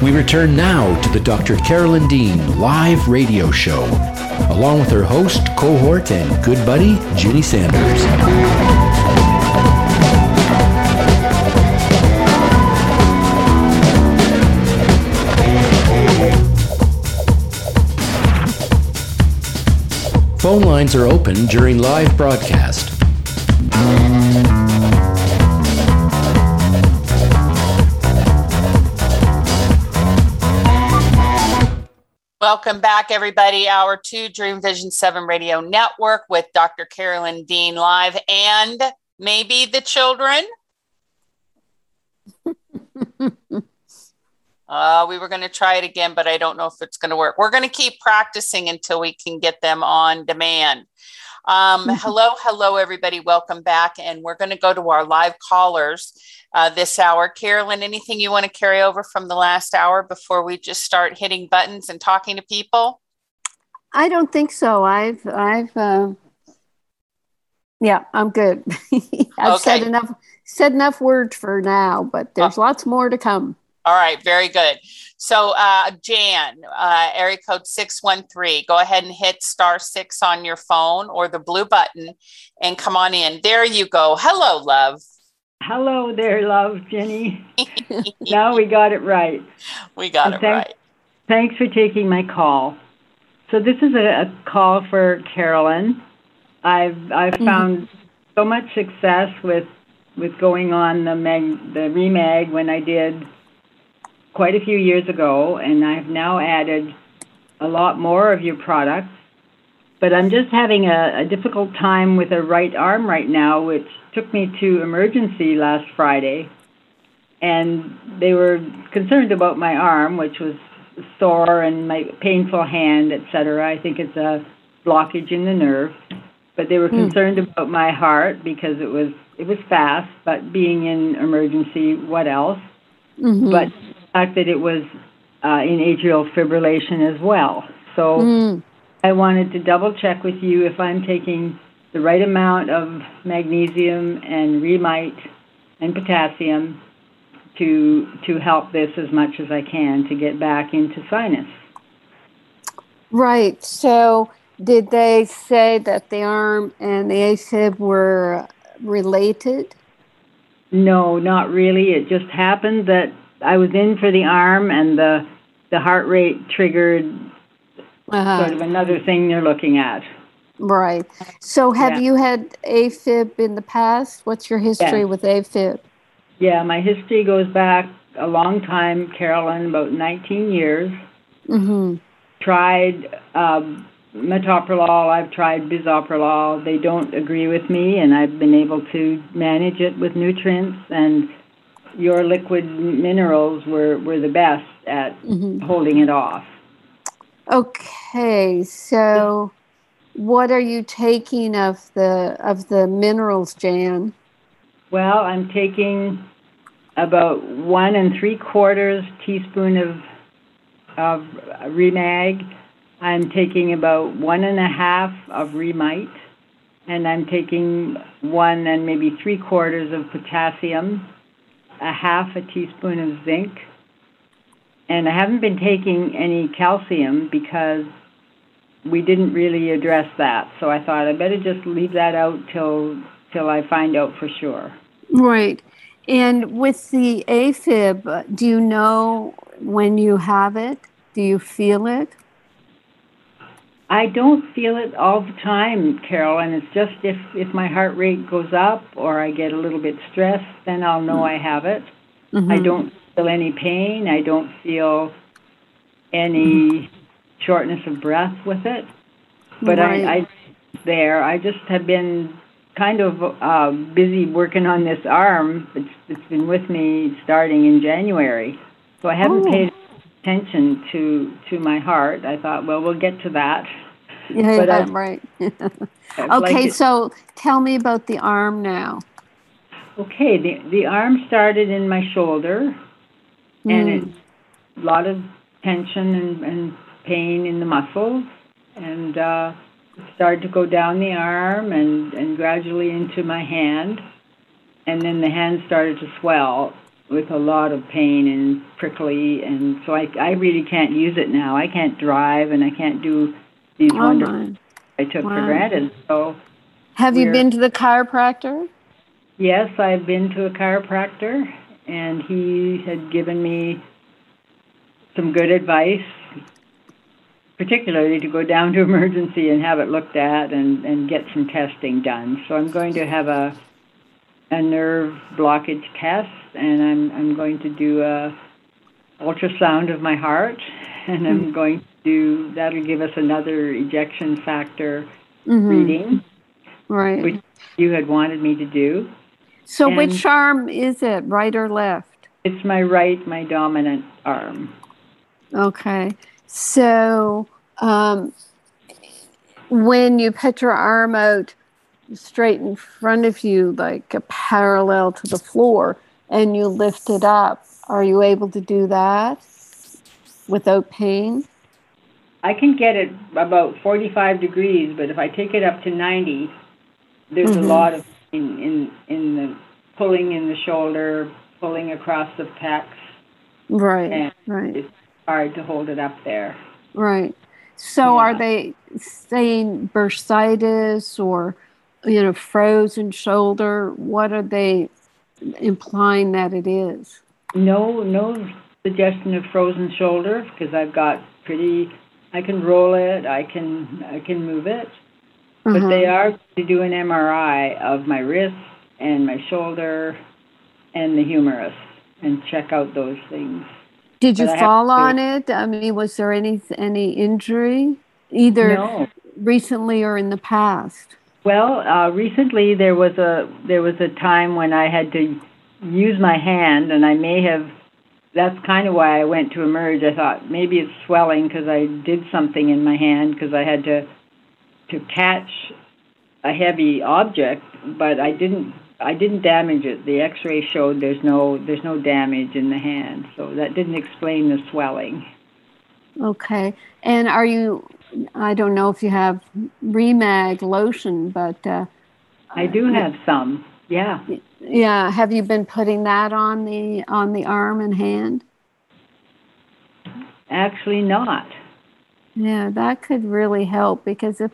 We return now to the Dr. Carolyn Dean live radio show, along with her host, cohort, and good buddy, Ginny Sanders. Phone lines are open during live broadcast. Welcome back, everybody. Hour 2, Dream Vision 7 Radio Network with Dr. Carolyn Dean live and maybe the children. We were going to try it again, but I don't know if it's going to work. We're going to keep practicing until we can get them on demand. Hello, everybody. Welcome back. And we're going to go to our live callers this hour. Carolyn, anything you want to carry over from the last hour before we just start hitting buttons and talking to people? I don't think so. Yeah, I'm good. I've said enough words for now, but there's lots more to come. All right, very good. So, Jan, area code 613, go ahead and hit *6 on your phone or the blue button and come on in. There you go. Hello, love. Hello there, love, Jenny. Now we got it right. We got it right. Thanks for taking my call. So this is a call for Carolyn. I've found so much success with going on the Remag when I did quite a few years ago, and I've now added a lot more of your products. But I'm just having a difficult time with a right arm right now, which took me to emergency last Friday. And they were concerned about my arm, which was sore, and my painful hand, etc. I think it's a blockage in the nerve. But they were concerned about my heart because it was fast, but being in emergency, what else? But the fact that it was in atrial fibrillation as well. So I wanted to double check with you if I'm taking the right amount of magnesium and Remite and potassium to help this as much as I can to get back into sinus. Right. So did they say that the arm and the AFib were related? No, not really. It just happened that I was in for the arm, and the heart rate triggered sort of another thing they're looking at. Right. So have you had AFib in the past? What's your history with AFib? Yeah, my history goes back a long time, Carolyn, about 19 years. Tried metoprolol, I've tried bisoprolol. They don't agree with me, and I've been able to manage it with nutrients, and your liquid minerals were the best at holding it off. Okay, so what are you taking of the minerals, Jan? Well, I'm taking about 1 3/4 teaspoon of Remag. I'm taking about 1 1/2 of Remite, and I'm taking 1 and maybe 3/4 of potassium, 1/2 a teaspoon of zinc, and I haven't been taking any calcium because we didn't really address that. So I thought I better just leave that out till I find out for sure. Right. And with the AFib, do you know when you have it? Do you feel it? I don't feel it all the time, Carolyn. It's just if my heart rate goes up or I get a little bit stressed, then I'll know I have it. I don't feel any pain. I don't feel any shortness of breath with it. But I just have been kind of busy working on this arm. It's been with me starting in January. So I haven't paid attention to my heart. I thought, well, we'll get to that. Yeah, right. Okay, so tell me about the arm now. Okay, the arm started in my shoulder, and it's a lot of tension and pain in the muscles, and it started to go down the arm and gradually into my hand, and then the hand started to swell with a lot of pain and prickly, and so I really can't use it now. I can't drive, and I can't do these wonderful I took for granted. So, have you been to the chiropractor? Yes, I've been to a chiropractor, and he had given me some good advice, particularly to go down to emergency and have it looked at and get some testing done. So I'm going to have a nerve blockage test, and I'm going to do a ultrasound of my heart, and I'm going to do, that'll give us another ejection factor reading, which you had wanted me to do. So which arm is it, right or left? It's my right, my dominant arm. Okay. So when you put your arm out straight in front of you, like parallel to the floor, and you lift it up, are you able to do that without pain? I can get it about 45 degrees, but if I take it up to 90, there's a lot of in the pulling in the shoulder, pulling across the pecs. Right. It's hard to hold it up there. Right. So are they saying bursitis or, frozen shoulder? What are they implying that it is? No suggestion of frozen shoulder, because I've got I can roll it, I can move it. But they are going to do an MRI of my wrist and my shoulder and the humerus and check out those things. Did you fall on it? I mean, was there any injury, either recently or in the past? Well, recently there was a time when I had to use my hand, and I may have. That's kind of why I went to Emerge. I thought maybe it's swelling because I did something in my hand, because I had to catch a heavy object, but I didn't damage it. The X-ray showed there's no damage in the hand, so that didn't explain the swelling. Okay, and I don't know if you have Remag lotion, but I do have some. Yeah. Yeah. Have you been putting that on the arm and hand? Actually, not. Yeah, that could really help, because if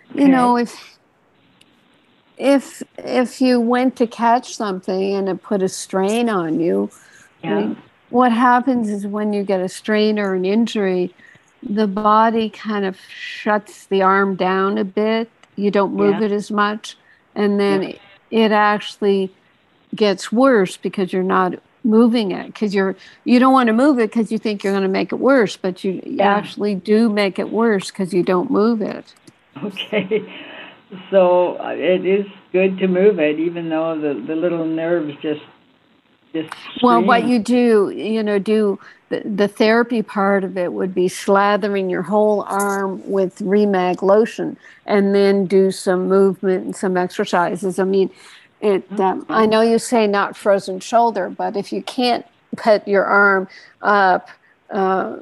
you went to catch something and it put a strain on you, I mean, what happens is when you get a strain or an injury, the body kind of shuts the arm down a bit. You don't move it as much, and then it actually gets worse because you're not moving it, because you don't want to move it because you think you're going to make it worse, but you actually do make it worse because you don't move it. Okay. So it is good to move it, even though the little nerves just well, what you do the therapy part of it would be slathering your whole arm with Remag lotion, and then do some movement and some exercises. I mean, I know you say not frozen shoulder, but if you can't put your arm up, I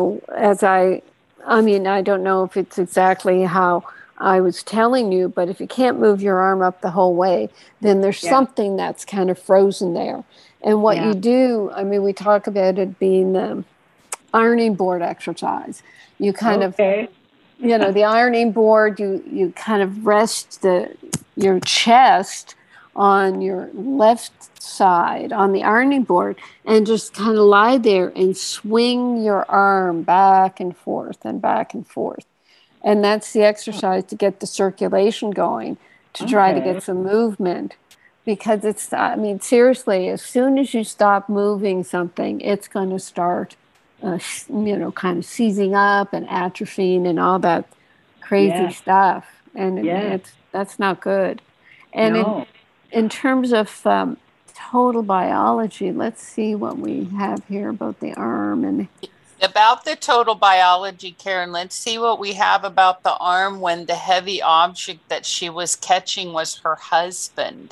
don't know if it's exactly how I was telling you, but if you can't move your arm up the whole way, then there's something that's kind of frozen there. And what you do, I mean, we talk about it being the ironing board exercise. You kind of, the ironing board, you kind of rest your chest on your left side on the ironing board, and just kind of lie there and swing your arm back and forth and back and forth. And that's the exercise to get the circulation going, to try to get some movement. Because seriously, as soon as you stop moving something, it's going to start, kind of seizing up and atrophying and all that crazy stuff. And that's not good. And in terms of total biology, let's see what we have here about the arm. And about the total biology, Karen, let's see what we have about the arm when the heavy object that she was catching was her husband.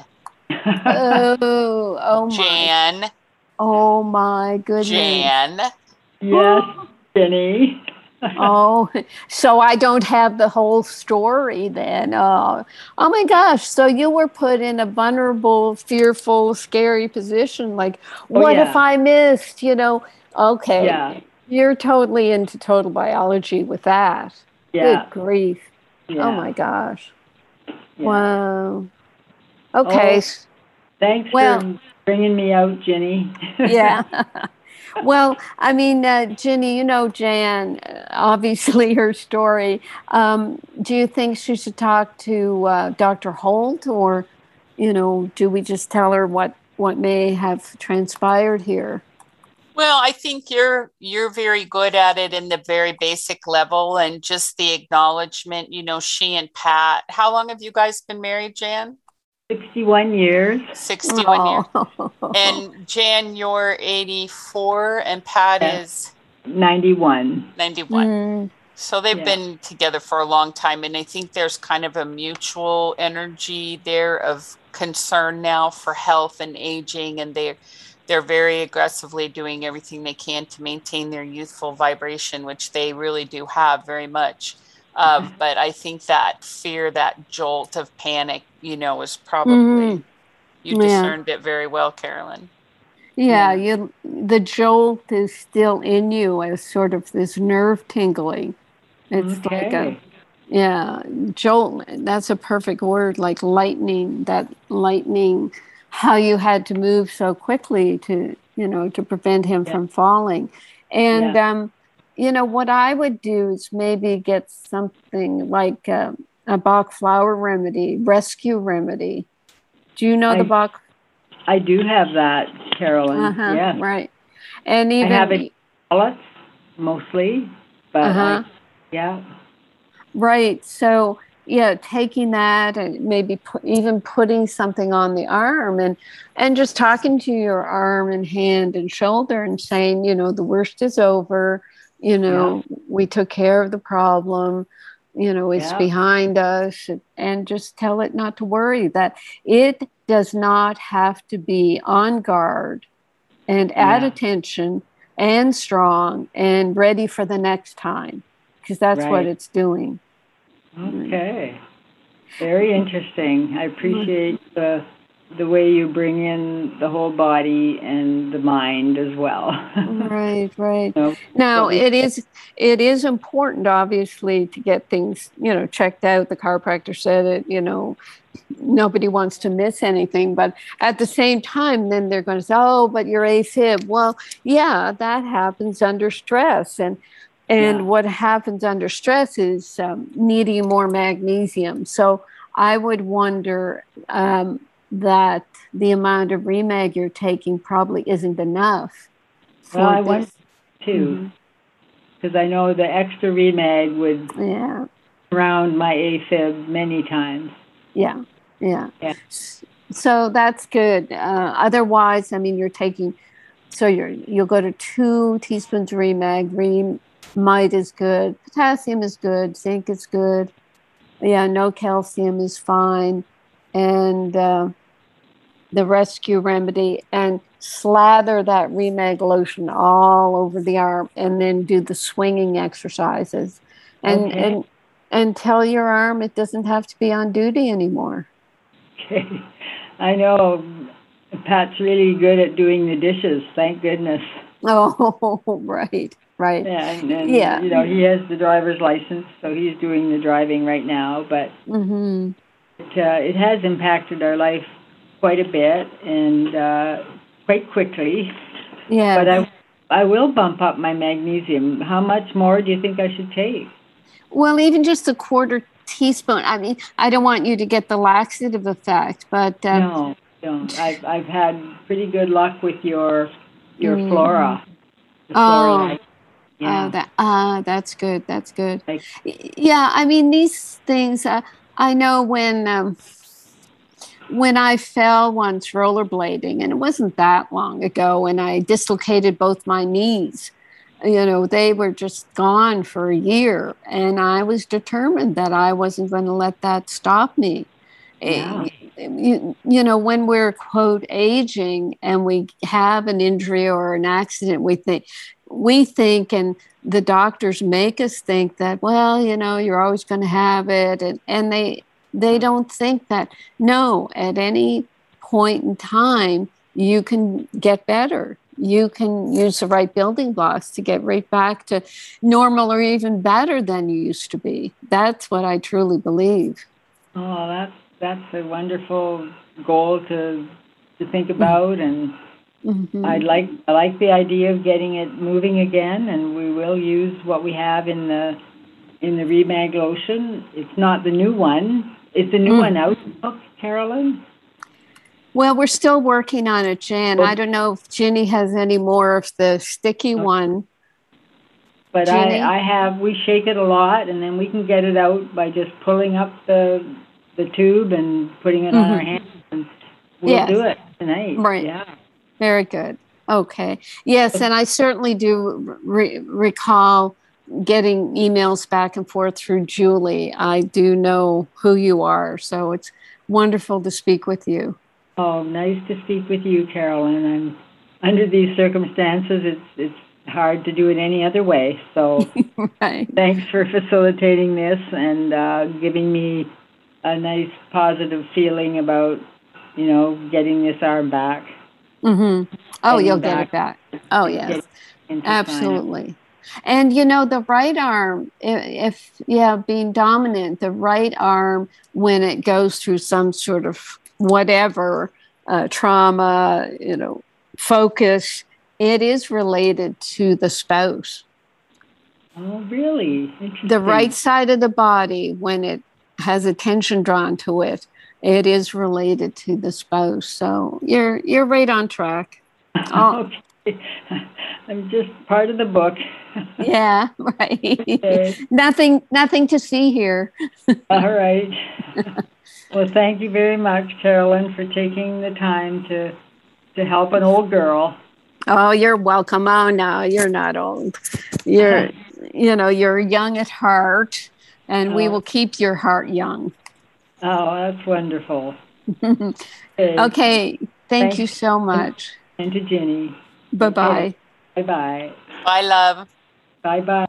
Oh my. Jan. Oh my goodness. Jan. Yes, Jenny. Oh, so I don't have the whole story then. Oh my gosh. So you were put in a vulnerable, fearful, scary position. Like, Oh, what if yeah. I missed, you know? Okay. Yeah. You're totally into total biology with that. Good Yeah. grief. Oh Yeah. my gosh. Yeah. Wow. Okay. Oh, thanks Well, for bringing me out, Ginny. yeah. Well, I mean, Ginny, you know Jan, obviously her story. Do you think she should talk to Dr. Holt, or, you know, do we just tell her what may have transpired here? Well, I think you're very good at it in the very basic level and just the acknowledgement, you know, she and Pat. How long have you guys been married, Jan? 61 years. 61 years. Oh. And Jan, you're 84 and Pat Yeah. is 91. 91. Mm, So they've Yeah. been together for a long time. And I think there's kind of a mutual energy there of concern now for health and aging. And they're very aggressively doing everything they can to maintain their youthful vibration, which they really do have very much. But I think that fear, that jolt of panic, you know, is mm, probably, you yeah. discerned it very well, Carolyn. Yeah, Yeah. the jolt is still in you as sort of this nerve tingling. It's like Okay. yeah, jolt, that's a perfect word, like lightning, that lightning, how you had to move so quickly to, you know, to prevent him Yeah. from falling. And, Yeah. you know, what I would do is maybe get something like a Bach flower remedy, rescue remedy. Do you know the I Bach? I do have that, Carolyn. Uh-huh, Yes. right. And I have it even, in pellets mostly, but uh-huh. yeah. Right. So, yeah, taking that and maybe even putting something on the arm and just talking to your arm and hand and shoulder and saying, you know, the worst is over. You Yeah. know, we took care of the problem. You know, it's Yeah. behind us, and just tell it not to worry, that it does not have to be on guard and at Yeah. attention and strong and ready for the next time, because that's what Right. it's doing. Okay. Very interesting. I Mm. appreciate the way you bring in the whole body and the mind as well. Right, right. You know, Now what we it is important, obviously, to get things, you know, checked out. The chiropractor said it, you know, nobody wants to miss anything, but at the same time, then they're going to say, "Oh, but you're AFib." Well, yeah, that happens under stress, yeah. and what happens under stress is needing more magnesium. So I would wonder that the amount of Remag you're taking probably isn't enough Well, for I wonder this. too, Mhm. because I know the extra Remag would Yeah, surround my AFib many times. yeah, yeah. Yeah. So that's good. Otherwise, I mean, you're taking, so you'll go to 2 teaspoons of Remag. Remite is good. Potassium is good. Zinc is good. Yeah, no calcium is fine. And the rescue remedy, and slather that Remag lotion all over the arm, and then do the swinging exercises. And Okay. and tell your arm it doesn't have to be on duty anymore. Okay. I know Pat's really good at doing the dishes. Thank goodness. Oh, right, right. Yeah, and Yeah. you know he has the driver's license, so he's doing the driving right now. But Mm-hmm. it has impacted our life quite a bit and quite quickly. Yeah. But I will bump up my magnesium. How much more do you think I should take? Well, even just a 1/4 teaspoon. I mean, I don't want you to get the laxative effect, but No, don't. I've had pretty good luck with your Mm. flora. The Oh, flora. Yeah. that's good. That's good. Like, Yeah, I mean these things. I know when I fell once rollerblading, and it wasn't that long ago, and I dislocated both my knees. You know, they were just gone for a year, and I was determined that I wasn't going to let that stop me. yeah. You know, when we're quote aging and we have an injury or an accident, we think we think, and the doctors make us think that, well, you're always going to have it. And they don't think that, no, at any point in time, you can get better. You can use the right building blocks to get right back to normal or even better than you used to be. That's what I truly believe. Oh, that's a wonderful goal to think about, and I like the idea of getting it moving again, and we will use what we have in the Remag lotion. It's not the new one. Is the new one out, Carolyn? Well, we're still working on it, Jan. I don't know if Ginny has any more of the sticky one. But we shake it a lot, and then we can get it out by just pulling up the tube and putting it on our hands, and we'll do it tonight. Right. Yeah. Very good. Okay. Yes, and I certainly do recall getting emails back and forth through Julie. I do know who you are, so it's wonderful to speak with you. Oh, nice to speak with you, Carolyn. I'm under these circumstances. It's hard to do it any other way. So right. Thanks for facilitating this and giving me a nice positive feeling about, getting this arm back. Mm-hmm. Oh, you'll get it back. Oh, yes, absolutely. And, the right arm, being dominant, the right arm, when it goes through some sort of whatever trauma, focus, it is related to the spouse. Oh, really? Interesting. The right side of the body, when it has attention drawn to it, it is related to the spouse. So you're right on track. Okay. I'm just part of the book. Yeah, right. Okay. Nothing to see here. All right. Well, thank you very much, Carolyn, for taking the time to help an old girl. Oh, you're welcome. Oh, no, you're not old. You're young at heart, and we will keep your heart young. Oh, that's wonderful. Okay. Thank you so much. And to Ginny. Bye-bye. Okay. Bye-bye. Bye, love. Bye-bye.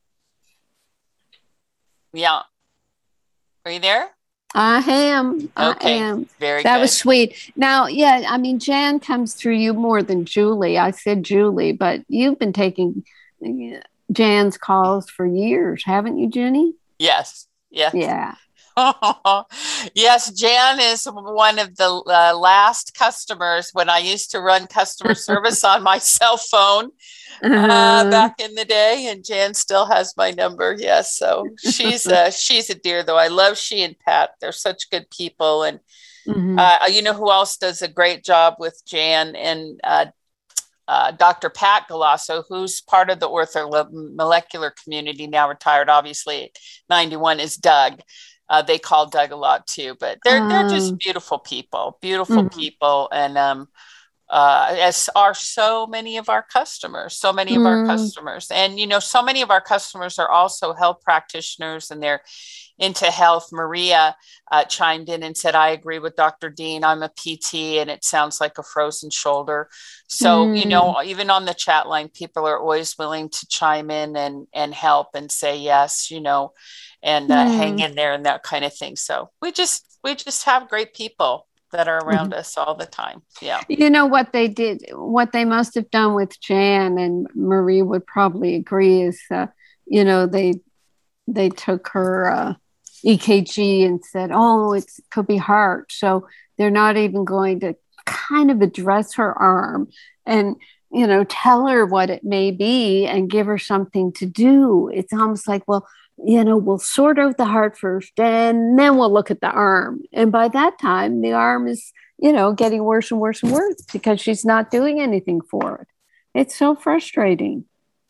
Yeah. Are you there? I am. Okay. I am. Very that good. Was sweet. Now, Jan comes through you more than Julie. I said Julie, but you've been taking Jan's calls for years, haven't you, Jenny? Yes. Yeah. Yes, Jan is one of the last customers when I used to run customer service on my cell phone back in the day, and Jan still has my number. Yes, so she's a dear, though. I love she and Pat. They're such good people, and who else does a great job with Jan and Dr. Pat Galasso, who's part of the orthomolecular community, now retired, obviously, at 91, is Doug. They call Doug a lot too, but they're just beautiful people, and as are so many of our customers. And so many of our customers are also health practitioners, and they're into health. Maria chimed in and said, I agree with Dr. Dean. I'm a PT and it sounds like a frozen shoulder. So, even on the chat line, people are always willing to chime in and help and say yes, and hang in there and that kind of thing. So we just have great people that are around us all the time. Yeah. What they did, what they must have done with Jan, and Marie would probably agree, is, they took her EKG and said, oh, it could be heart. So they're not even going to kind of address her arm and, tell her what it may be and give her something to do. It's almost like, well, we'll sort out the heart first and then we'll look at the arm. And by that time, the arm is, getting worse and worse and worse because she's not doing anything for it. It's so frustrating.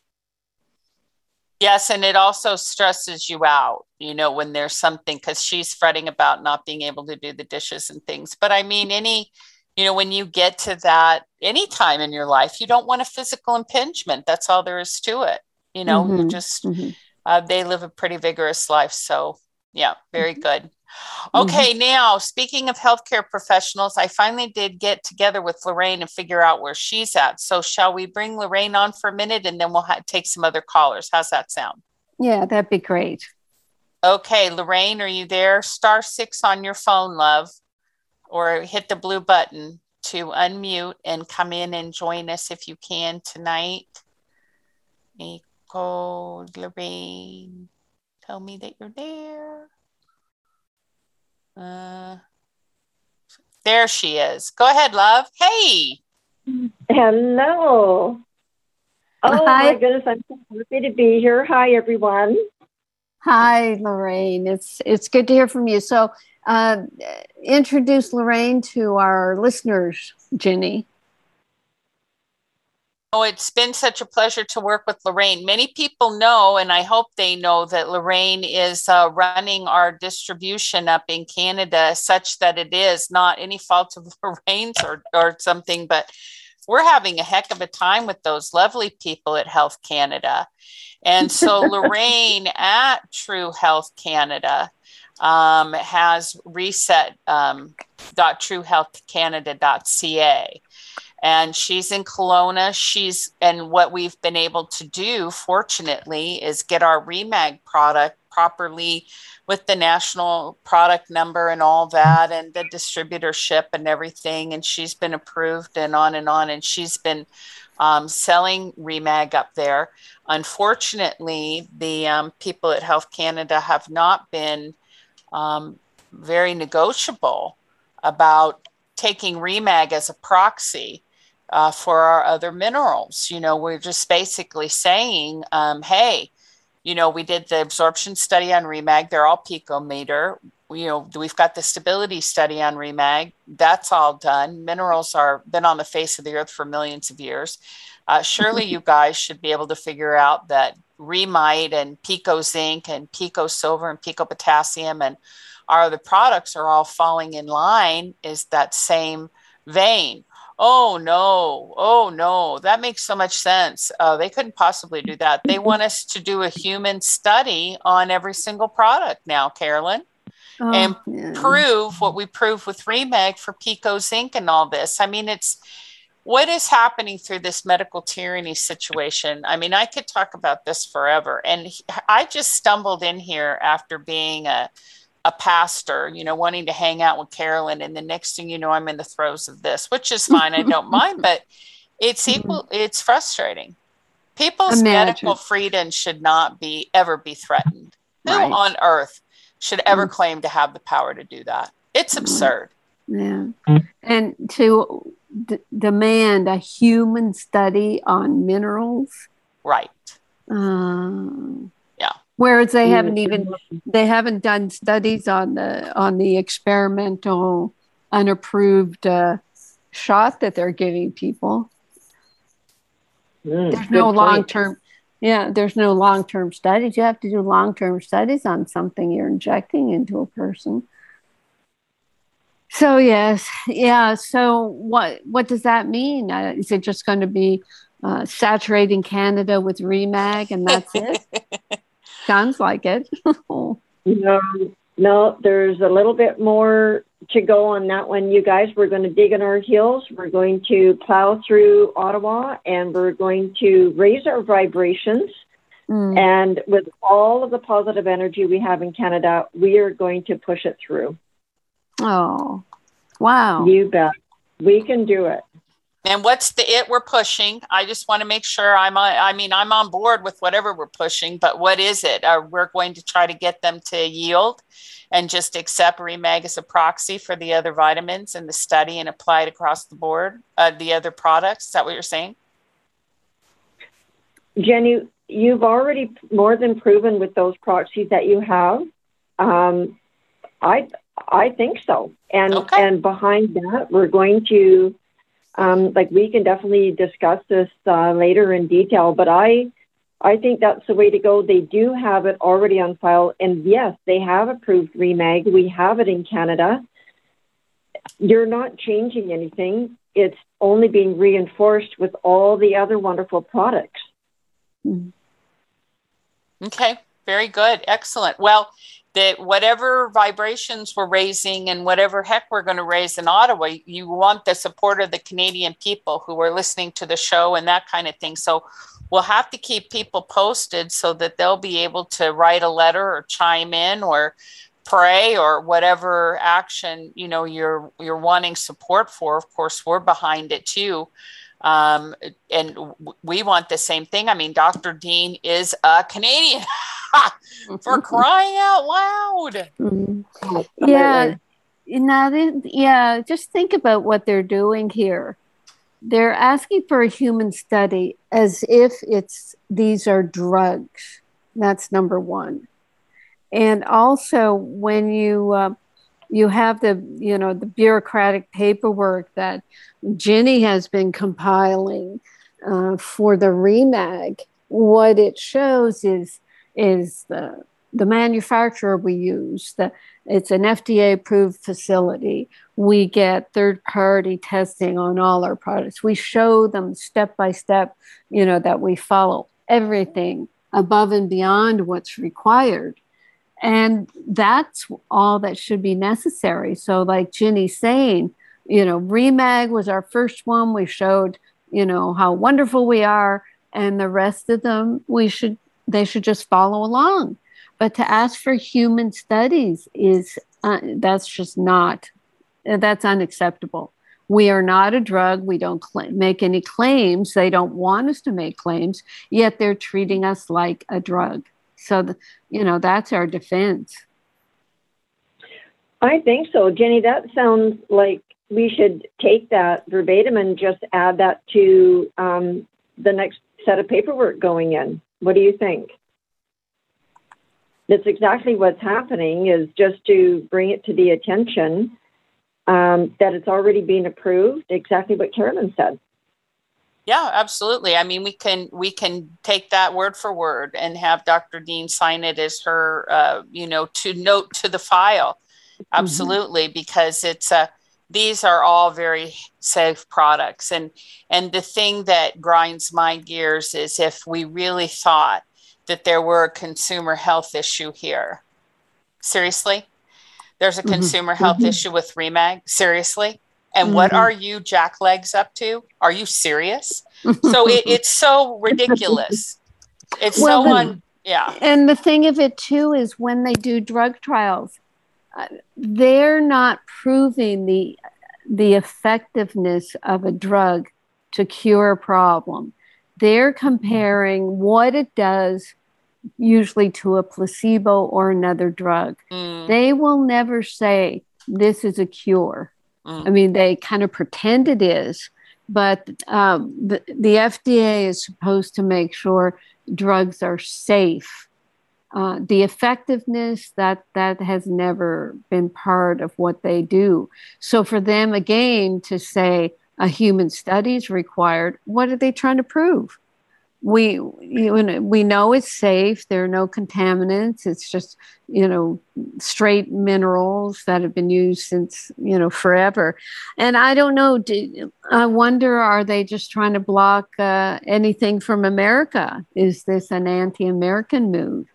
Yes, and it also stresses you out, when there's something, because she's fretting about not being able to do the dishes and things. But I mean, when you get to that any time in your life, you don't want a physical impingement. That's all there is to it. You just, they live a pretty vigorous life. So yeah, very good. Okay, now speaking of healthcare professionals, I finally did get together with Lorraine and figure out where she's at. So shall we bring Lorraine on for a minute and then we'll take some other callers? How's that sound? Yeah, that'd be great. Okay, Lorraine, are you there? *6 on your phone, love, or hit the blue button to unmute and come in and join us if you can tonight. Nico, Lorraine, tell me that you're there. There she is. Go ahead, love. Hey. Hello. Oh, hi. My goodness, I'm so happy to be here. Hi, everyone. Hi, Lorraine. It's good to hear from you. So introduce Lorraine to our listeners, Ginny. Oh, it's been such a pleasure to work with Lorraine. Many people know, and I hope they know, that Lorraine is running our distribution up in Canada, such that it is not any fault of Lorraine's or something, but we're having a heck of a time with those lovely people at Health Canada. And so Lorraine at True Health Canada has reset .truehealthcanada.ca. And she's in Kelowna. And what we've been able to do, fortunately, is get our REMAG product properly with the national product number and all that, and the distributorship and everything. And she's been approved and on. And she's been selling REMAG up there. Unfortunately, the people at Health Canada have not been very negotiable about taking REMAG as a proxy for our other minerals. You know, we're just basically saying, hey, you know, we did the absorption study on REMAG. They're all picometer. You know, we've got the stability study on REMAG. That's all done. Minerals are been on the face of the earth for millions of years. Surely you guys should be able to figure out that Remite and Pico Zinc and Pico Silver and Pico Potassium and our other products are all falling in line is that same vein. Oh no, that makes so much sense. They couldn't possibly do that. They want us to do a human study on every single product now, Carolyn, and prove what we proved with REMAG for Pico Zinc and all this. I mean, what is happening through this medical tyranny situation? I mean, I could talk about this forever. And I just stumbled in here after being a pastor, you know, wanting to hang out with Carolyn. And the next thing you know, I'm in the throes of this, which is fine. I don't mind, but it's frustrating. People's medical freedom should not ever be threatened. Right. Who on earth should ever claim to have the power to do that? It's absurd. Yeah. And to demand a human study on minerals. Right. Whereas they haven't done studies on the experimental unapproved shot that they're giving people. There's no long-term studies. You have to do long-term studies on something you're injecting into a person. So yes, yeah. So what does that mean? Is it just going to be saturating Canada with REMAG and that's it? Sounds like it. No, there's a little bit more to go on that one. You guys, we're going to dig in our heels. We're going to plow through Ottawa and we're going to raise our vibrations. And with all of the positive energy we have in Canada, we are going to push it through. Oh, wow. You bet. We can do it. And what's we're pushing? I just want to make sure I'm on board with whatever we're pushing, but what is it? We're going to try to get them to yield and just accept REMAG as a proxy for the other vitamins in the study and apply it across the board, the other products. Is that what you're saying? Jenny, you've already more than proven with those proxies that you have. I think so. And behind that, we're going to, we can definitely discuss this later in detail, but I think that's the way to go. They do have it already on file. And yes, they have approved REMAG. We have it in Canada. You're not changing anything. It's only being reinforced with all the other wonderful products. Okay, very good. Excellent. Well, that whatever vibrations we're raising and whatever heck we're going to raise in Ottawa, you want the support of the Canadian people who are listening to the show and that kind of thing. So we'll have to keep people posted so that they'll be able to write a letter or chime in or pray or whatever action, you're wanting support for. Of course, we're behind it too. And we want the same thing. I mean, Dr. Dean is a Canadian. For crying out loud. Yeah. Just think about what they're doing here. They're asking for a human study as if these are drugs. That's number one. And also when you have the bureaucratic paperwork that Ginny has been compiling for the REMAG, what it shows is the manufacturer we use. It's an FDA-approved facility. We get third-party testing on all our products. We show them step by step, that we follow everything above and beyond what's required. And that's all that should be necessary. So like Ginny's saying, REMAG was our first one. We showed, how wonderful we are. And the rest of them, they should just follow along. But to ask for human studies that's unacceptable. We are not a drug. We don't make any claims. They don't want us to make claims, yet they're treating us like a drug. So, that's our defense. I think so. Jenny, that sounds like we should take that verbatim and just add that to the next set of paperwork going in. What do you think? That's exactly what's happening, is just to bring it to the attention that it's already been approved, exactly what Carolyn said. Yeah, absolutely. I mean, we can take that word for word and have Dr. Dean sign it as her, to note to the file. Absolutely, because these are all very safe products. And the thing that grinds my gears is if we really thought that there were a consumer health issue here. Seriously? There's a consumer health issue with REMAG? Seriously? And what are you jacklegs up to? Are you serious? So it's so ridiculous. It's yeah. And the thing of it too is when they do drug trials, they're not proving the effectiveness of a drug to cure a problem. They're comparing what it does usually to a placebo or another drug. They will never say this is a cure. I mean, they kind of pretend it is, but the FDA is supposed to make sure drugs are safe. The effectiveness, that has never been part of what they do. So for them, again, to say a human study is required, what are they trying to prove? We know it's safe. There are no contaminants. It's just, straight minerals that have been used since, forever. And I don't know, I wonder, are they just trying to block anything from America? Is this an anti-American move?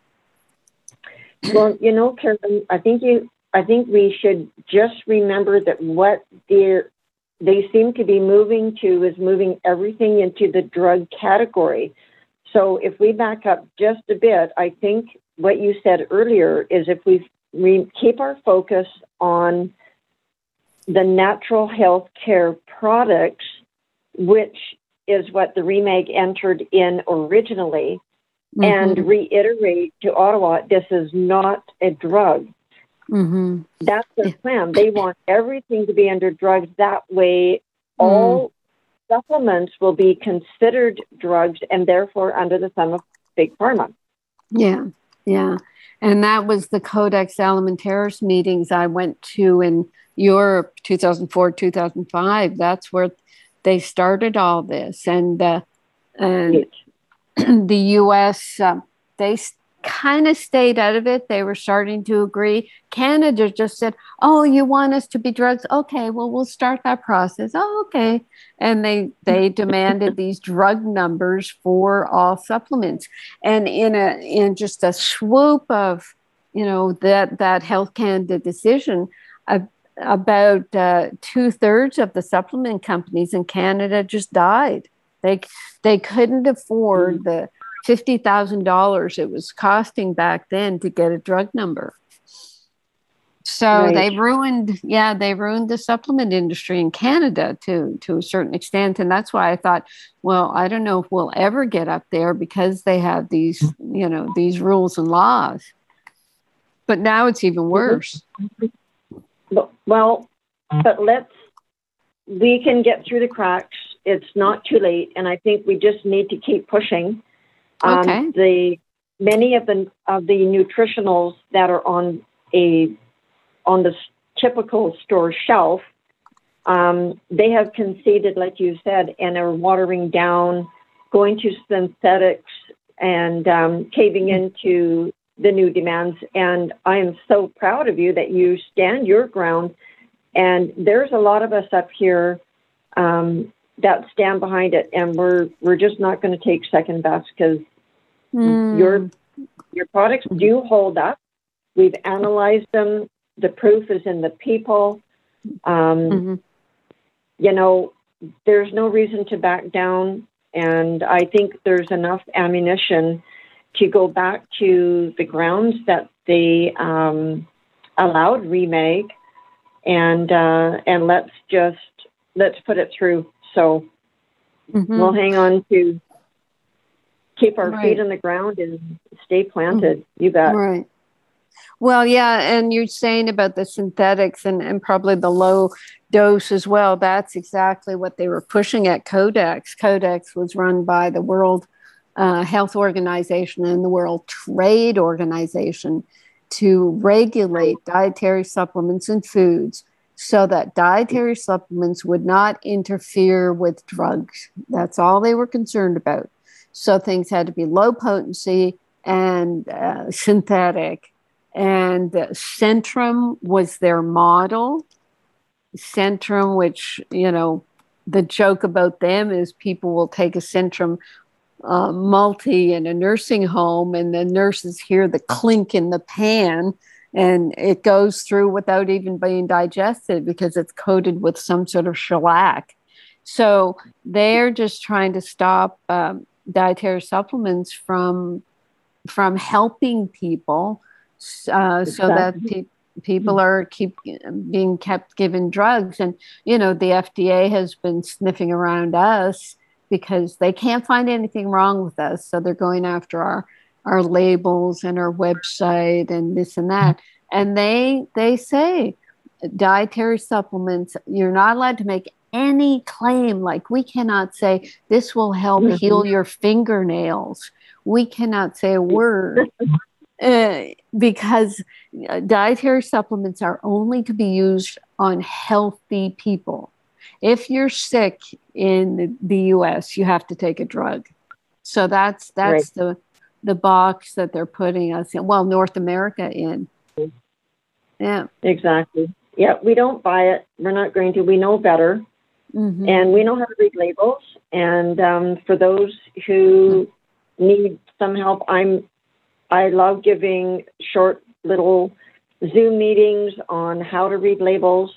Well, Carolyn, I think we should just remember that what they seem to be moving to is moving everything into the drug category. So if we back up just a bit, I think what you said earlier is if we keep our focus on the natural health care products, which is what the REMAG entered in originally, and reiterate to Ottawa, this is not a drug. That's their plan. They want everything to be under drugs. That way, all supplements will be considered drugs and therefore under the thumb of Big Pharma. Yeah. And that was the Codex Alimentarius meetings I went to in Europe, 2004, 2005. That's where they started all this. And the U.S., they kind of stayed out of it. They were starting to agree. Canada just said, oh, you want us to be drugs? Okay, well, we'll start that process. Oh, okay. And they demanded these drug numbers for all supplements. And in just a swoop of that Health Canada decision, about 2/3 of the supplement companies in Canada just died. They couldn't afford the $50,000 it was costing back then to get a drug number. So they ruined the supplement industry in Canada to a certain extent. And that's why I thought, well, I don't know if we'll ever get up there because they have these rules and laws. But now it's even worse. Well, but we can get through the cracks. It's not too late. And I think we just need to keep pushing. Okay. Many of the nutritionals that are on the typical store shelf, they have conceded, like you said, and are watering down, going to synthetics, and caving into the new demands. And I am so proud of you that you stand your ground. And there's a lot of us up here that stand behind it, and we're just not going to take second best, because your products do hold up. We've analyzed them. The proof is in the people. There's no reason to back down. And I think there's enough ammunition to go back to the grounds that they allowed remag, and let's put it through. So we'll hang on to keep our feet on the ground and stay planted. You bet. Right. Well, yeah, and you're saying about the synthetics and probably the low dose as well. That's exactly what they were pushing at Codex. Codex was run by the World Health Organization and the World Trade Organization to regulate dietary supplements and foods so that dietary supplements would not interfere with drugs. That's all they were concerned about. So things had to be low potency and synthetic. And Centrum was their model. Centrum, which, the joke about them is people will take a Centrum multi in a nursing home, and the nurses hear the clink in the pan, and it goes through without even being digested because it's coated with some sort of shellac. So they're just trying to stop dietary supplements from helping people. So that people are being kept given drugs. And, the FDA has been sniffing around us because they can't find anything wrong with us. So they're going after our labels and our website and this and that. And they say dietary supplements, you're not allowed to make any claim. Like, we cannot say this will help heal your fingernails. We cannot say a word. Because dietary supplements are only to be used on healthy people. If you're sick in the US, you have to take a drug. So that's the box that they're putting us in. Well, North America in. Yeah. Exactly. Yeah, we don't buy it. We're not going to. We know better. And we know how to read labels. And for those who need some help, I love giving short little Zoom meetings on how to read labels.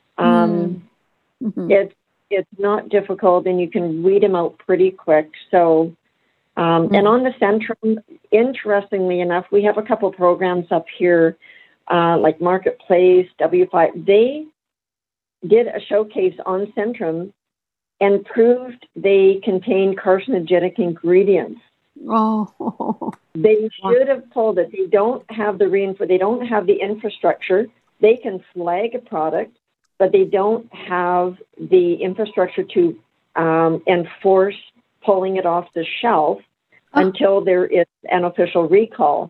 It's not difficult, and you can read them out pretty quick. So, and on the Centrum, interestingly enough, we have a couple of programs up here, like Marketplace, W5. They did a showcase on Centrum and proved they contain carcinogenic ingredients. Oh, they should have pulled it. They don't have they don't have the infrastructure. They can flag a product, but they don't have the infrastructure to enforce pulling it off the shelf until there is an official recall.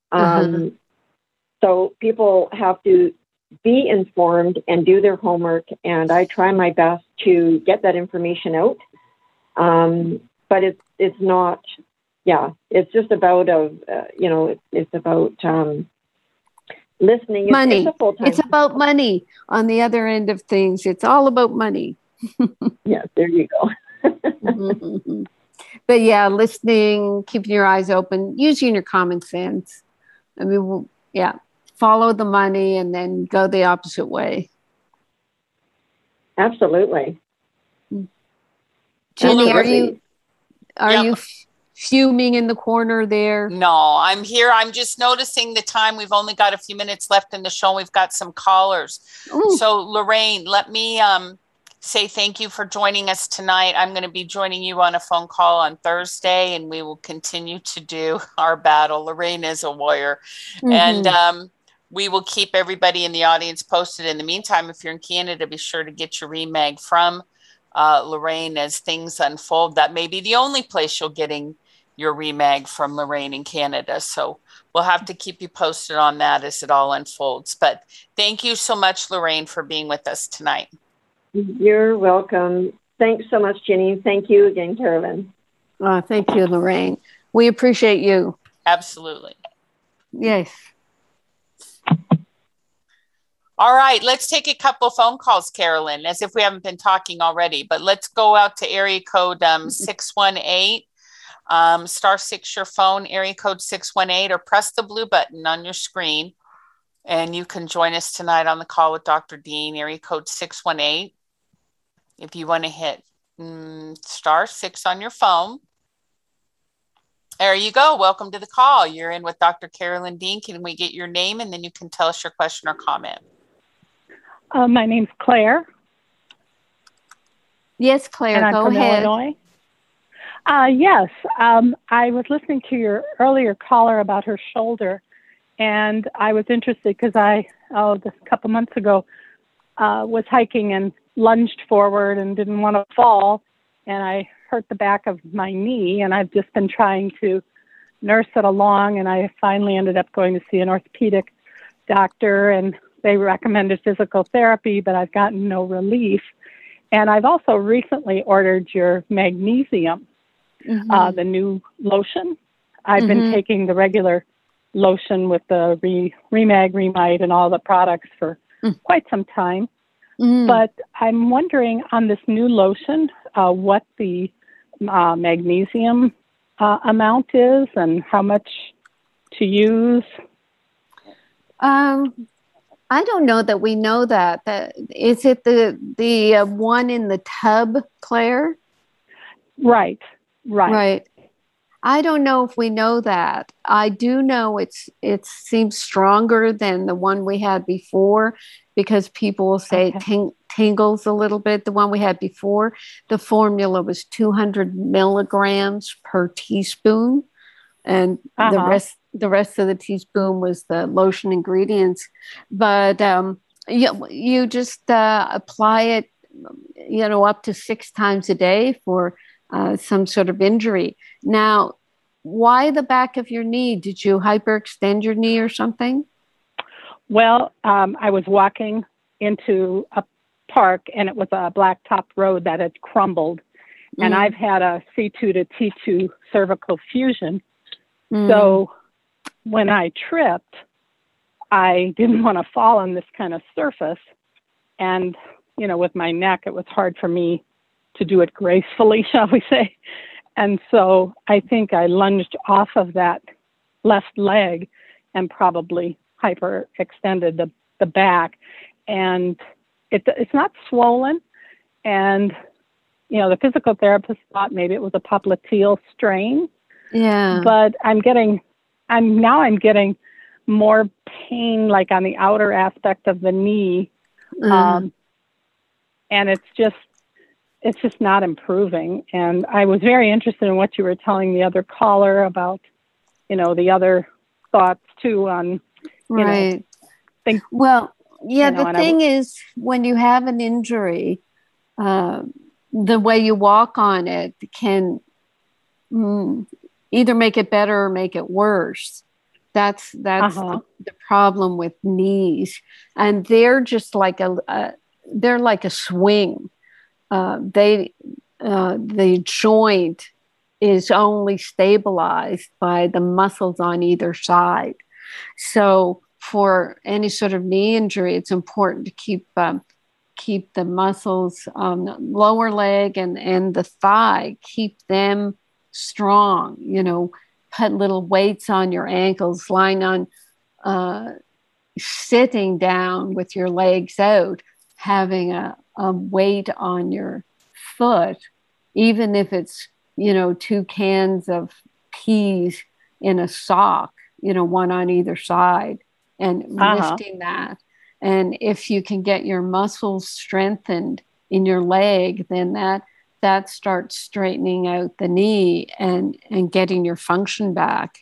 So people have to be informed and do their homework, and I try my best to get that information out. But it's not. Yeah, it's just about it's about listening. Money. It's about money. On the other end of things, it's all about money. Yeah, there you go. But yeah, listening, keeping your eyes open, using your common sense. I mean, Yeah. Follow the money and then go the opposite way. Absolutely. Jenny, are you fuming in the corner there? No, I'm here. I'm just noticing the time. We've only got a few minutes left in the show. We've got some callers. Ooh. So Lorraine, let me say thank you for joining us tonight. I'm going to be joining you on a phone call on Thursday, and we will continue to do our battle. Lorraine is a warrior. Mm-hmm. And we will keep everybody in the audience posted. In the meantime, if you're in Canada, be sure to get your remag from Lorraine as things unfold. That may be the only place you're getting your remag from Lorraine in Canada. So we'll have to keep you posted on that as it all unfolds. But thank you so much, Lorraine, for being with us tonight. You're welcome. Thanks so much, Jenny. Thank you again, Carolyn. Thank you, Lorraine. We appreciate you. Absolutely. Yes. All right, let's take a couple phone calls, Carolyn, as if we haven't been talking already, but let's go out to area code 618, *6 your phone, area code 618, or press the blue button on your screen. And you can join us tonight on the call with Dr. Dean, area code 618. If you want to hit *6 on your phone. There you go. Welcome to the call. You're in with Dr. Carolyn Dean. Can we get your name and then you can tell us your question or comment? My name's Claire. Yes, Claire, and I'm go from ahead. Illinois. Yes, I was listening to your earlier caller about her shoulder, and I was interested because just a couple months ago, was hiking and lunged forward and didn't want to fall, and I hurt the back of my knee, and I've just been trying to nurse it along, and I finally ended up going to see an orthopedic doctor, and they recommended physical therapy, but I've gotten no relief. And I've also recently ordered your magnesium, the new lotion. I've been taking the regular lotion with the Remag, Remite, and all the products for quite some time. But I'm wondering on this new lotion, what the magnesium amount is and how much to use. I don't know that we know that. Is it the one in the tub, Claire? Right. I don't know if we know that. I do know it seems stronger than the one we had before because people will say it tingles a little bit. The one we had before, the formula was 200 milligrams per teaspoon, and the rest of the teaspoon was the lotion ingredients. But you just apply it, up to 6 times a day for some sort of injury. Now, why the back of your knee? Did you hyperextend your knee or something? Well, I was walking into a park, and it was a blacktop road that had crumbled. And I've had a C2 to T2 cervical fusion. So when I tripped, I didn't want to fall on this kind of surface. And, with my neck, it was hard for me to do it gracefully, shall we say. And so I think I lunged off of that left leg and probably hyperextended the back. And it's not swollen. And, the physical therapist thought maybe it was a popliteal strain. Yeah. But I'm getting more pain, like on the outer aspect of the knee. And it's just not improving. And I was very interested in what you were telling the other caller about, the other thoughts too on, right. Well, yeah, the thing is when you have an injury, the way you walk on it can either make it better or make it worse. That's the problem with knees. And they're just like they're like a swing. The joint is only stabilized by the muscles on either side. So for any sort of knee injury, it's important to keep the muscles on the lower leg and the thigh, keep them strong, put little weights on your ankles, lying on sitting down with your legs out, having a weight on your foot, even if it's, 2 cans of peas in a sock, one on either side, and lifting that. And if you can get your muscles strengthened in your leg, then that starts straightening out the knee and getting your function back.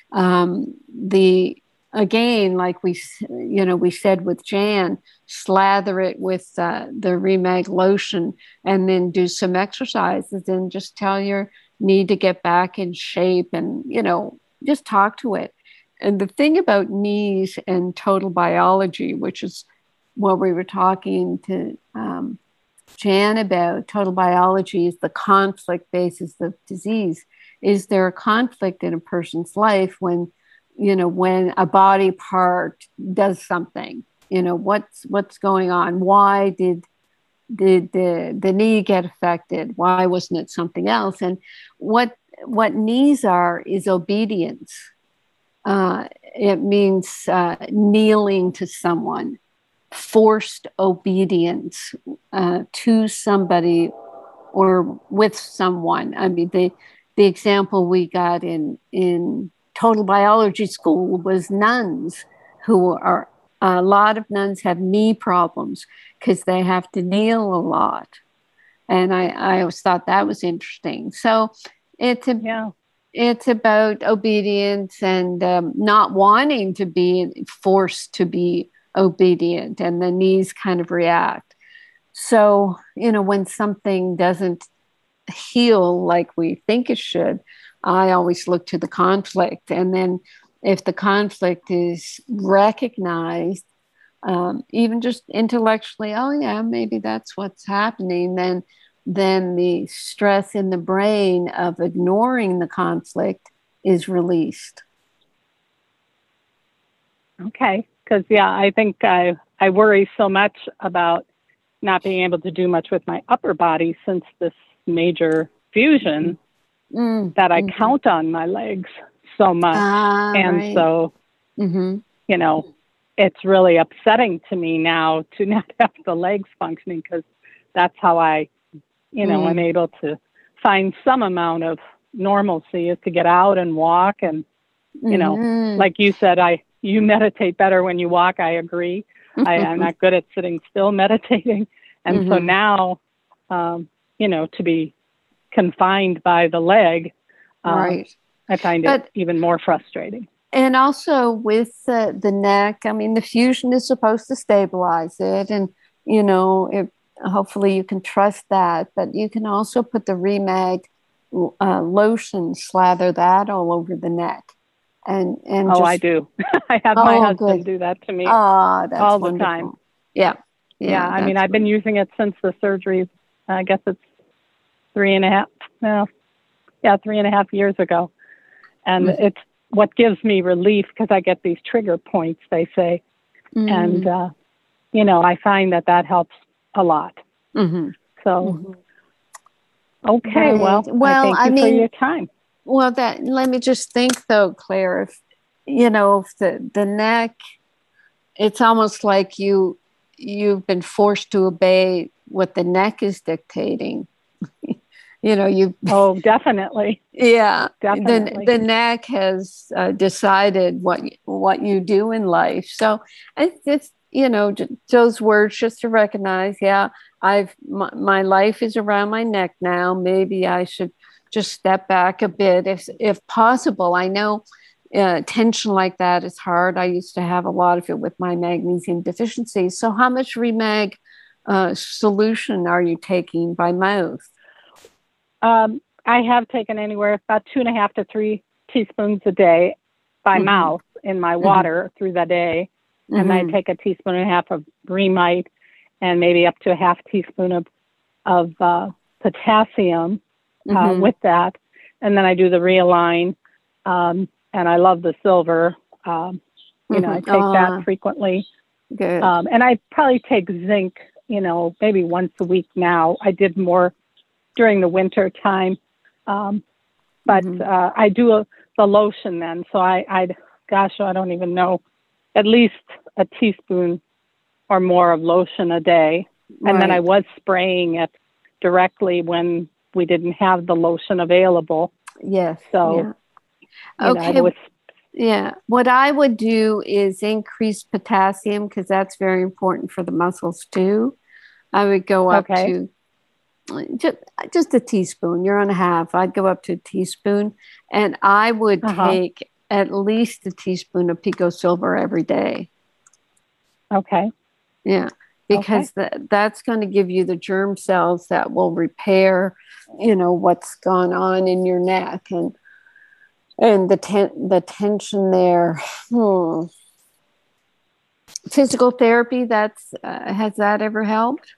Again, like we said with Jan, slather it with the Remag lotion, and then do some exercises, and just tell your knee to get back in shape, and just talk to it. And the thing about knees and total biology, which is what we were talking to Jan about, total biology is the conflict basis of disease. Is there a conflict in a person's life when a body part does something? What's going on? Why did the knee get affected? Why wasn't it something else? And what knees are is obedience. It means kneeling to someone, forced obedience to somebody or with someone. I mean, the example we got in total biology school was nuns, who are, a lot of nuns have knee problems because they have to kneel a lot. And I always thought that was interesting. So it's about obedience and not wanting to be forced to be obedient, and the knees kind of react. So, when something doesn't heal like we think it should, I always look to the conflict. And then if the conflict is recognized, even just intellectually, oh yeah, maybe that's what's happening, then the stress in the brain of ignoring the conflict is released. Okay. Because, I think I worry so much about not being able to do much with my upper body since this major fusion that I count on my legs so much. And so, it's really upsetting to me now to not have the legs functioning, because that's how I'm able to find some amount of normalcy, is to get out and walk. And, like you said, you meditate better when you walk. I agree. I'm not good at sitting still meditating. And so now, to be confined by the leg, I find it even more frustrating. And also with the neck, I mean, the fusion is supposed to stabilize it. And, hopefully you can trust that. But you can also put the Remag lotion, slather that all over the neck. And I do. I have my husband do that to me that's all wonderful. the time. Yeah. I mean, I've been using it since the surgery. I guess it's 3.5 years ago. And it's what gives me relief, because I get these trigger points, they say. And, I find that helps a lot. So, okay, well, I thank you for your time. Well, let me just think though, Claire, if the neck, it's almost like you've been forced to obey what the neck is dictating. Oh, definitily. Yeah, definitely. The neck has decided what you do in life. So it's those words just to recognize. Yeah, my life is around my neck now. Maybe I should just step back a bit if possible. I know tension like that is hard. I used to have a lot of it with my magnesium deficiency. So how much Remag solution are you taking by mouth? I have taken anywhere about 2.5 to 3 teaspoons a day by mouth in my water through the day. And I take 1.5 teaspoons of Remite and maybe up to a 1/2 teaspoon of potassium with that. And then I do the Realign. And I love the silver. I take that frequently. Good. And I probably take zinc, maybe once a week now. I did more during the winter time. But I do the lotion then. So I don't even know at least a teaspoon or more of lotion a day. And then I was spraying it directly when we didn't have the lotion available. Yes. So, okay. What I would do is increase potassium, because that's very important for the muscles too. I would go up to just a teaspoon. You're on a half. I'd go up to a teaspoon, and I would take at least a teaspoon of Pico Silver every day. Okay. Yeah, because that's going to give you the germ cells that will repair, what's gone on in your neck and the tension there. Physical therapy, has that ever helped?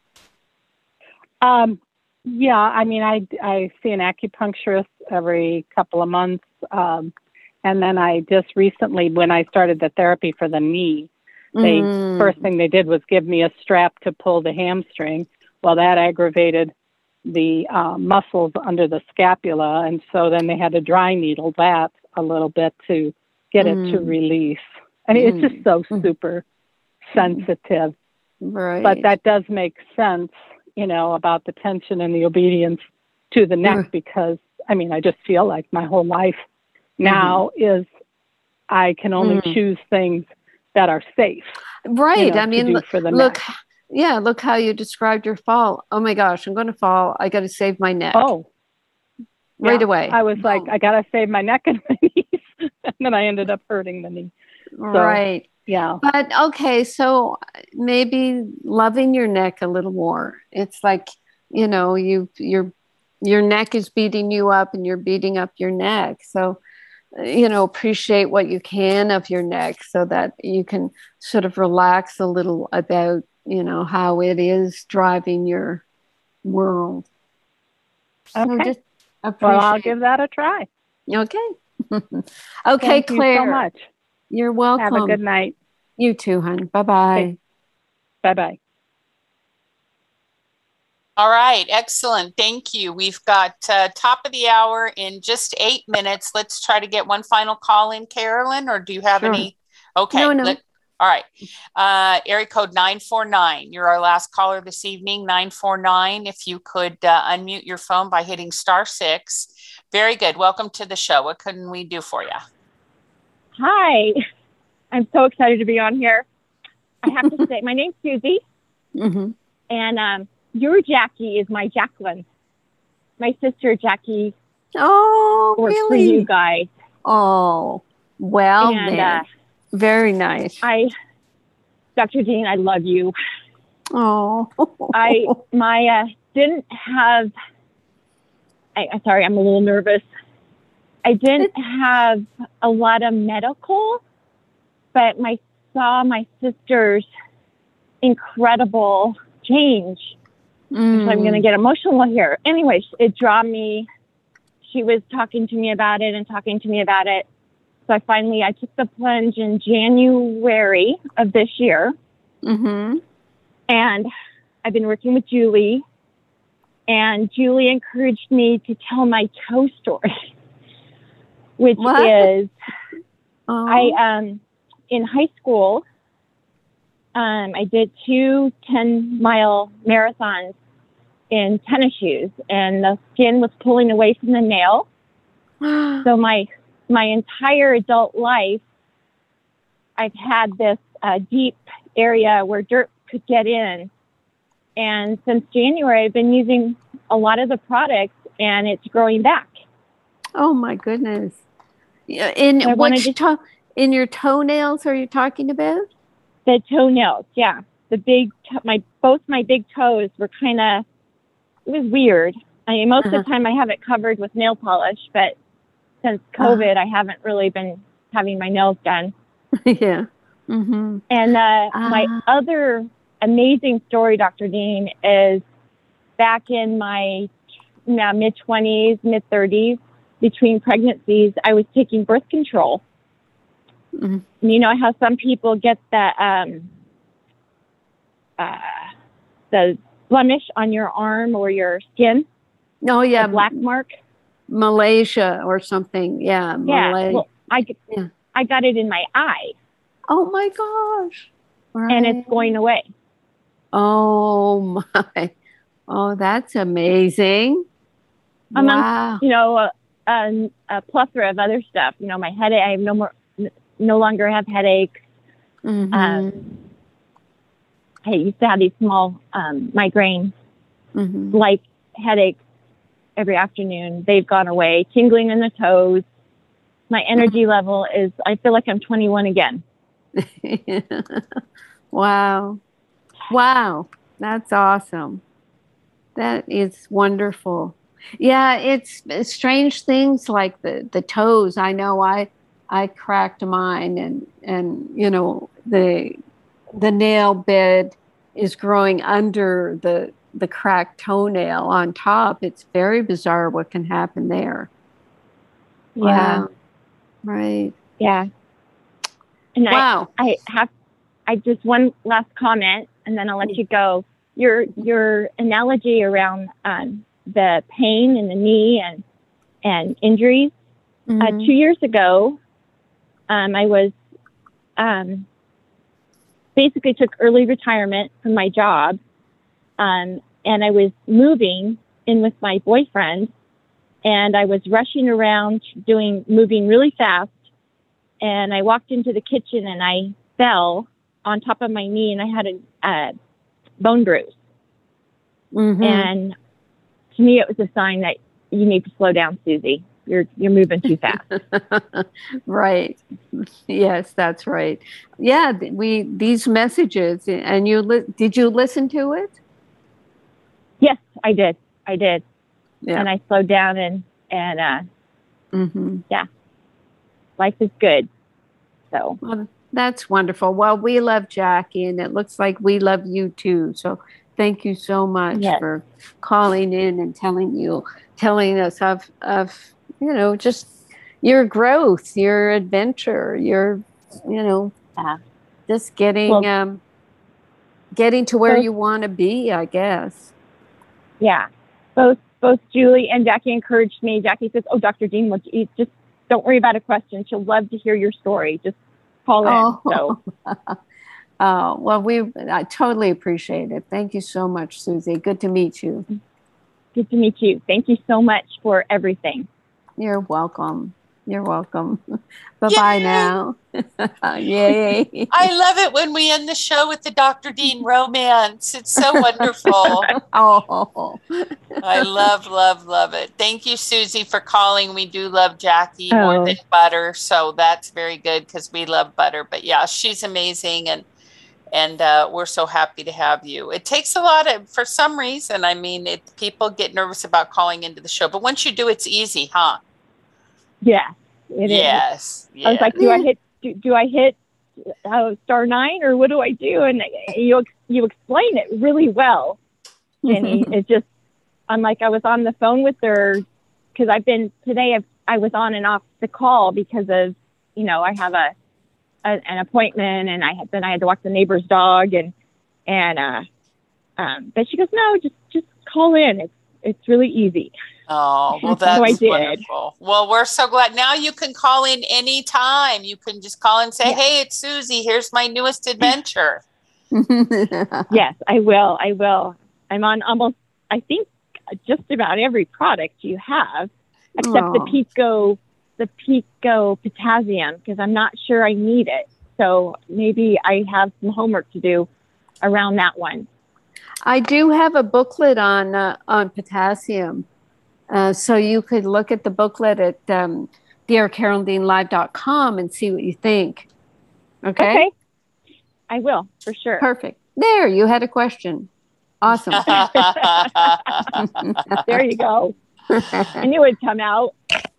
Yeah, I mean, I see an acupuncturist every couple of months. And then I just recently, when I started the therapy for the knee, first thing they did was give me a strap to pull the hamstring. Well, that aggravated the muscles under the scapula. And so then they had to dry needle that a little bit to get it to release. And it's just so super sensitive. Right. But that does make sense, about the tension and the obedience to the neck, because, I mean, I just feel like my whole life now is I can only choose things that are safe. Right. I mean, for the look, neck. Look how you described your fall. Oh my gosh, I'm going to fall. I got to save my neck. Right away. I was like, I got to save my neck and my knees. And then I ended up hurting the knee. So, right. Yeah. But okay, so maybe loving your neck a little more. It's like, your neck is beating you up and you're beating up your neck. So, appreciate what you can of your neck so that you can sort of relax a little about, how it is driving your world. Okay. So well, I'll give that a try. Okay. Okay, Thank Claire. you so much. You're welcome. Have a good night. You too, hon. Bye-bye. Okay. Bye-bye. All right. Excellent. Thank you. We've got top of the hour in just 8 minutes. Let's try to get one final call in, Carolyn, or do you have any? Okay. No. All right. Area code 949. You're our last caller this evening, 949. If you could unmute your phone by hitting *6. Very good. Welcome to the show. What can we do for you? Hi. I'm so excited to be on here. I have to say, my name's Susie. And your Jackie is my Jacqueline. My sister Jackie works for you guys. Oh, well, and, very nice. Dr. Dean, I love you. Oh, didn't have. Sorry, I'm a little nervous. I didn't have a lot of medical, but I saw my sister's incredible change. So I'm going to get emotional here. Anyway, it drew me. She was talking to me about it. So I took the plunge in January of this year. And I've been working with Julie. And Julie encouraged me to tell my toe story, which is in high school, I did 2 10-mile marathons in tennis shoes, and the skin was pulling away from the nail. So my entire adult life, I've had this deep area where dirt could get in. And since January, I've been using a lot of the products, and it's growing back. Oh my goodness! In your toenails are you talking about? The toenails, yeah. Both my big toes were kind of. It was weird. I mean, most of the time I have it covered with nail polish, but since COVID, I haven't really been having my nails done. Yeah. And my other amazing story, Dr. Dean, is back in my mid-20s, mid-30s, between pregnancies, I was taking birth control. And you know how some people get the blemish on your arm or your skin? Oh, yeah. The black mark? Malaysia or something. Yeah. Well, I got it in my eye. Oh my gosh. Right. And it's going away. Oh my. Oh, that's amazing. Amongst, a plethora of other stuff. My headache, I have no longer have headaches. Mm-hmm. I used to have these small migraines, like headaches every afternoon. They've gone away. Tingling in the toes. My energy level is, I feel like I'm 21 again. Wow. Wow. That's awesome. That is wonderful. Yeah, it's strange things like the toes. I know I cracked mine and the nail bed is growing under the cracked toenail on top. It's very bizarre what can happen there. Yeah. Wow. Right. Yeah. And wow. I just one last comment and then I'll let you go. Your analogy around the pain in the knee and injuries. 2 years ago, I was basically took early retirement from my job, and I was moving in with my boyfriend, and I was rushing around moving really fast, and I walked into the kitchen and I fell on top of my knee, and I had a bone bruise. And to me, it was a sign that you need to slow down, Susie. You're moving too fast. Right. Yes, that's right. Yeah, these messages, and did you listen to it? Yes, I did. Yeah. And I slowed down and yeah, life is good. So well, that's wonderful. Well, we love Jackie, and it looks like we love you too. So thank you so much for calling in and telling us of just your growth, your adventure, your just getting to where you want to be, I guess. Yeah, both Julie and Jackie encouraged me. Jackie says, "Oh, Dr. Dean, just don't worry about a question. She'll love to hear your story. Just call in." So. Oh, well, I totally appreciate it. Thank you so much, Susie. Good to meet you. Good to meet you. Thank you so much for everything. You're welcome. Bye-bye now. Yay. I love it when we end the show with the Dr. Dean romance. It's so wonderful. Oh. I love it. Thank you, Susie, for calling. We do love Jackie more than butter. So that's very good because we love butter. But yeah, she's amazing. And we're so happy to have you. It takes a lot for some reason. I mean, people get nervous about calling into the show, but once you do, it's easy, huh? Yeah, it is. I was like, do I hit *9 or what do I do? And you explain it really well, Jenny. It's just, I'm like, I was on the phone with her because I was on and off the call because of, I have an appointment and I had to walk the neighbor's dog but she goes, no, just call in. It's really easy. Oh, well, that's wonderful. Well, we're so glad. Now you can call in anytime. You can just call and say, hey, it's Susie. Here's my newest adventure. Yes, I will. I'm on almost, I think, just about every product you have, except the Pico Potassium, because I'm not sure I need it. So maybe I have some homework to do around that one. I do have a booklet on potassium. So you could look at the booklet at DearCarolDeanLive.com and see what you think. Okay? I will, for sure. Perfect. There, you had a question. Awesome. There you go. I knew it'd come out.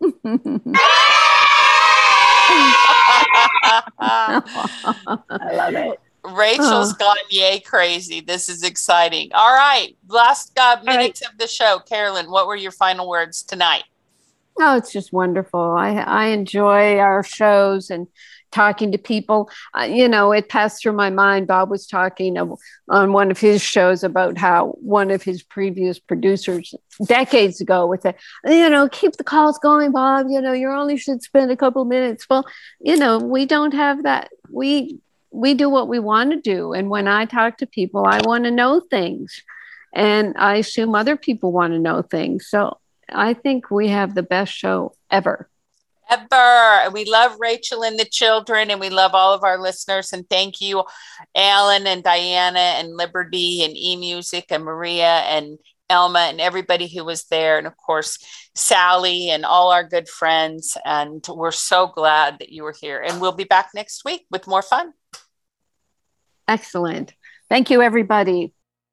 I love it. Rachel's gone yay crazy. This is exciting. All right. Last minutes of the show. Carolyn, what were your final words tonight? Oh, it's just wonderful. I enjoy our shows, and talking to people. It passed through my mind. Bob was talking on one of his shows about how one of his previous producers decades ago would say, keep the calls going, Bob. You only should spend a couple minutes. Well, we don't have that. We do what we want to do. And when I talk to people, I want to know things. And I assume other people want to know things. So I think we have the best show ever. And we love Rachel and the children, and we love all of our listeners. And thank you, Alan and Diana and Liberty and eMusic and Maria and Elma and everybody who was there. And of course, Sally and all our good friends. And we're so glad that you were here. And we'll be back next week with more fun. Excellent. Thank you, everybody.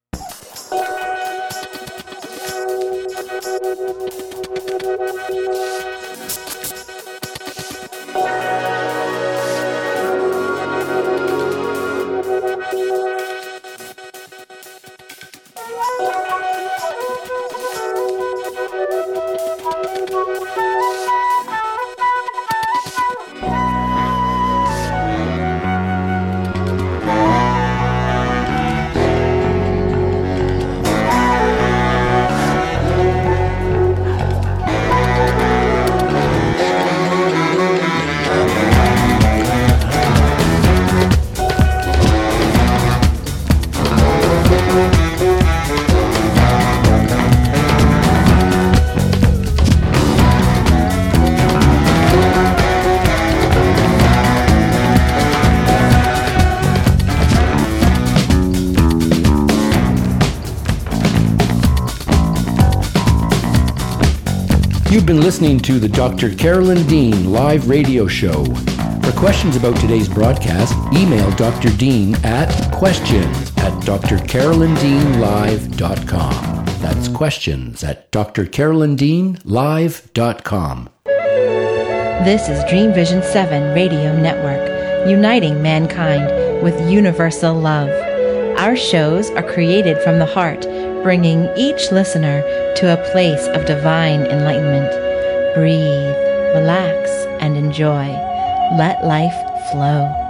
You've been listening to the Dr. Carolyn Dean live radio show. For questions about today's broadcast, email Dr. Dean at questions@drcarolyndeanlive.com. That's questions@drcarolyndeanlive.com. This is Dream Vision 7 Radio Network, uniting mankind with universal love. Our shows are created from the heart, bringing each listener to a place of divine enlightenment. Breathe, relax, and enjoy. Let life flow.